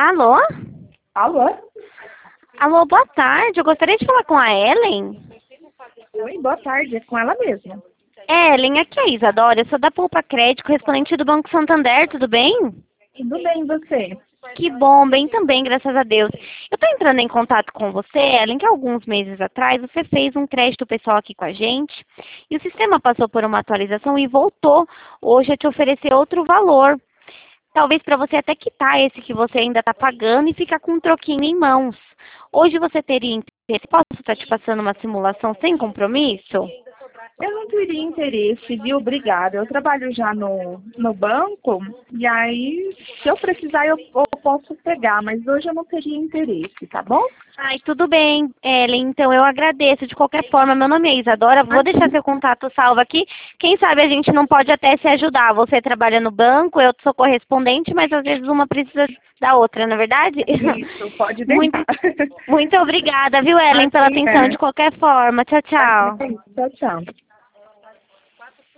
Alô? Alô? Alô, boa tarde. Eu gostaria de falar com a Ellen. Oi, boa tarde. É com ela mesma. Ellen, aqui é a Isadora. Eu sou da Poupa Crédito, correspondente do Banco Santander. Tudo bem? Tudo bem, e você? Que bom, bem também, graças a Deus. Eu estou entrando em contato com você, Ellen, que alguns meses atrás você fez um crédito pessoal aqui com a gente e o sistema passou por uma atualização e voltou hoje a te oferecer outro valor. Talvez para você até quitar esse que você ainda está pagando e ficar com um troquinho em mãos. Hoje você teria interesse? Posso estar te passando uma simulação sem compromisso? Eu não teria interesse, viu? Obrigada. Eu trabalho já no banco e aí, se eu precisar, eu posso pegar, mas hoje eu não teria interesse, tá bom? Ai, tudo bem, Ellen. Então eu agradeço de qualquer forma. Meu nome é Isadora. Vou deixar seu contato salvo aqui. Quem sabe a gente não pode até se ajudar. Você trabalha no banco, eu sou correspondente, mas às vezes uma precisa da outra, não é verdade? Isso, pode Muito, deixar. muito obrigada, viu, Ellen, pela atenção Imagina. de qualquer forma. Tchau, tchau. Tchau, tchau.